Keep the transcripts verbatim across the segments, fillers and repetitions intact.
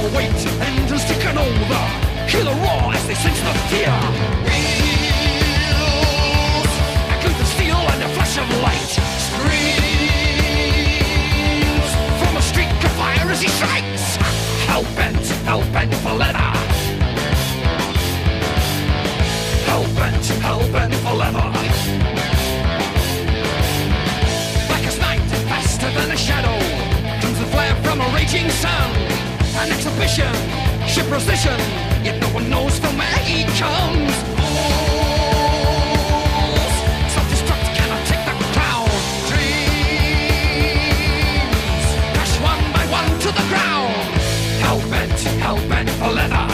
the weight, engines ticking over. Hear the roar as they sense the fear. Wheels, glue the steel and a flash of light. Screams from a streak of fire as he strikes. Hell-bent, hell-bent for leather. Hell-bent, hell-bent for leather. Black as night, faster than a shadow, comes the flare from a raging sun. An exhibition, ship precision, yet no one knows from where he comes. Fools, self-destruct cannot take the crown. Dreams crash one by one to the ground. Hell-bent, hell-bent for leather.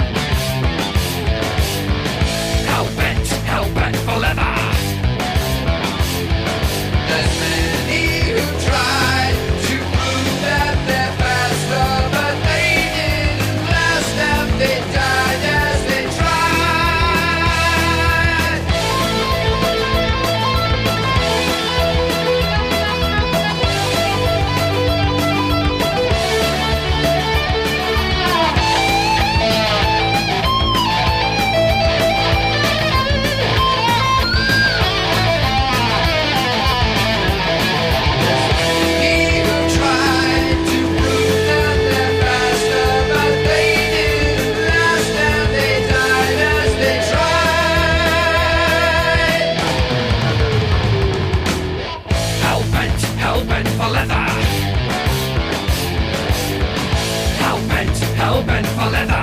Hell-bent, hell-bent for leather. There's many who tried to prove that they're faster, but they didn't last and they died as they tried. He who tried to prove that they're faster, but they didn't last and they died as they tried. Hell-bent, hell-bent for leather. Hell-bent, hell-bent for leather.